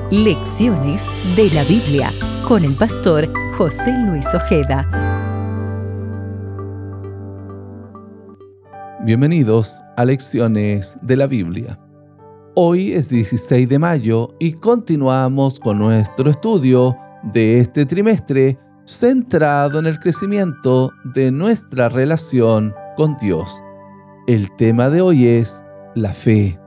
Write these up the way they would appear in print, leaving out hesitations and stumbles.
Lecciones de la Biblia con el pastor José Luis Ojeda. Bienvenidos a Lecciones de la Biblia. Hoy es 16 de mayo y continuamos con nuestro estudio de este trimestre centrado en el crecimiento de nuestra relación con Dios. El tema de hoy es la fe.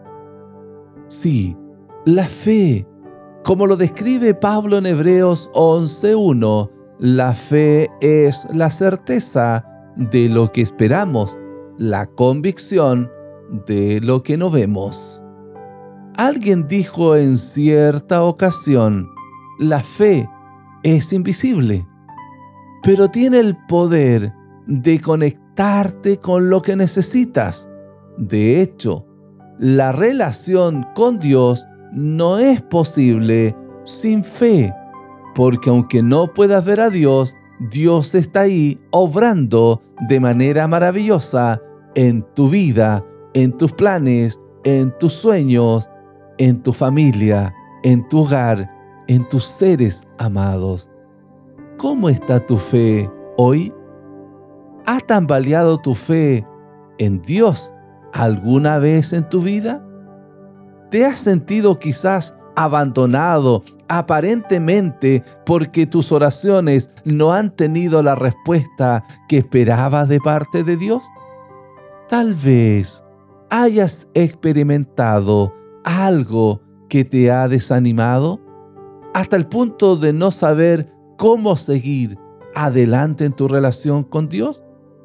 Sí, la fe. Como lo describe Pablo en Hebreos 11:1, la fe es la certeza de lo que esperamos, la convicción de lo que no vemos. Alguien dijo en cierta ocasión, la fe es invisible, pero tiene el poder de conectarte con lo que necesitas. De hecho, la relación con Dios no es posible sin fe, porque aunque no puedas ver a Dios, Dios está ahí obrando de manera maravillosa en tu vida, en tus planes, en tus sueños, en tu familia, en tu hogar, en tus seres amados. ¿Cómo está tu fe hoy? ¿Ha tambaleado tu fe en Dios alguna vez en tu vida? ¿Te has sentido quizás abandonado aparentemente porque tus oraciones no han tenido la respuesta que esperabas de parte de Dios? Tal vez hayas experimentado algo que te ha desanimado hasta el punto de no saber cómo seguir adelante en tu relación con Dios.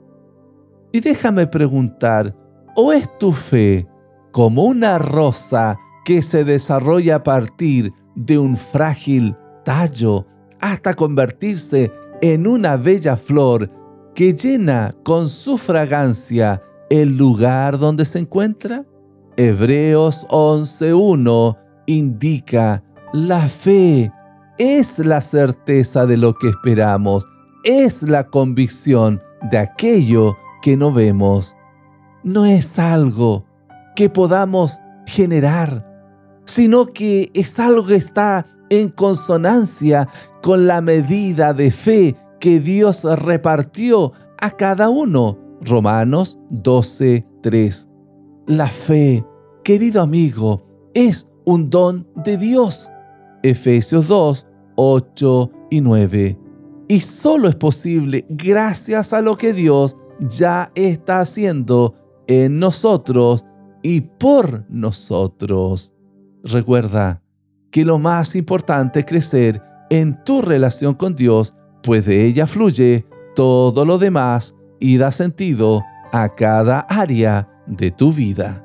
Y déjame preguntar, ¿o es tu fe como una rosa que se desarrolla a partir de un frágil tallo hasta convertirse en una bella flor que llena con su fragancia el lugar donde se encuentra? Hebreos 11:1 indica, la fe es la certeza de lo que esperamos, es la convicción de aquello que no vemos. No es algo que podamos generar, sino que es algo que está en consonancia con la medida de fe que Dios repartió a cada uno. Romanos 12:3. La fe, querido amigo, es un don de Dios. Efesios 2:8 y 9. Y solo es posible gracias a lo que Dios ya está haciendo en nosotros y por nosotros. Recuerda que lo más importante es crecer en tu relación con Dios, pues de ella fluye todo lo demás y da sentido a cada área de tu vida.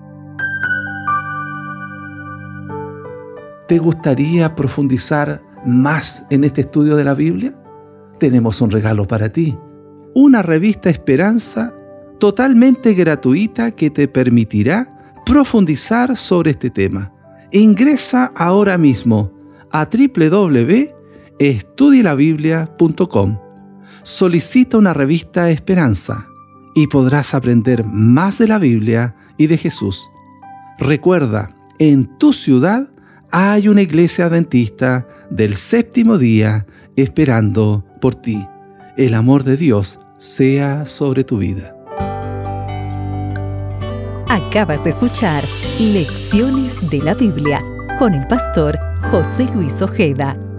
¿Te gustaría profundizar más en este estudio de la Biblia? Tenemos un regalo para ti. Una revista Esperanza totalmente gratuita que te permitirá profundizar sobre este tema. Ingresa ahora mismo a www.estudielabiblia.com. Solicita una revista Esperanza y podrás aprender más de la Biblia y de Jesús. Recuerda, en tu ciudad hay una iglesia adventista del séptimo día esperando por ti. El amor de Dios sea sobre tu vida. Acabas de escuchar Lecciones de la Biblia con el pastor José Luis Ojeda.